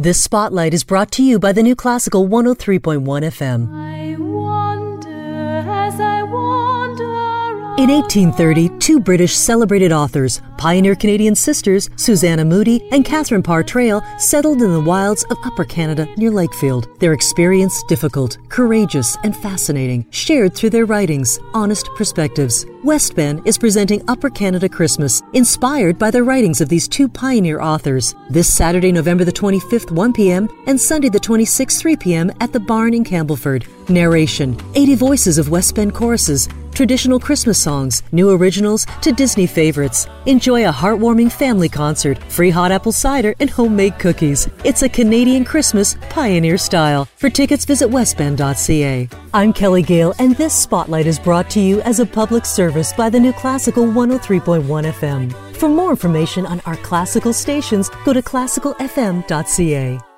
This spotlight is brought to you by the New Classical 103.1 FM. I wonder as I wander around. In 1830, two British celebrated authors, pioneer Canadian sisters Susanna Moodie and Catherine Parr Traill, settled in the wilds of Upper Canada near Lakefield. Their experience, difficult, courageous, and fascinating, shared through their writings, honest perspectives. West Bend is presenting Upper Canada Christmas, inspired by the writings of these two pioneer authors. This Saturday, November the 25th, 1 p.m. and Sunday the 26th, 3 p.m. at the Barn in Campbellford. Narration, 80 voices of West Bend choruses, traditional Christmas songs, new originals to Disney favorites. Enjoy a heartwarming family concert, free hot apple cider, and homemade cookies. It's a Canadian Christmas pioneer style. For tickets, visit westbend.ca. I'm Kelly Gale, and this spotlight is brought to you as a public service by the New Classical 103.1 FM. For more information on our classical stations, go to classicalfm.ca.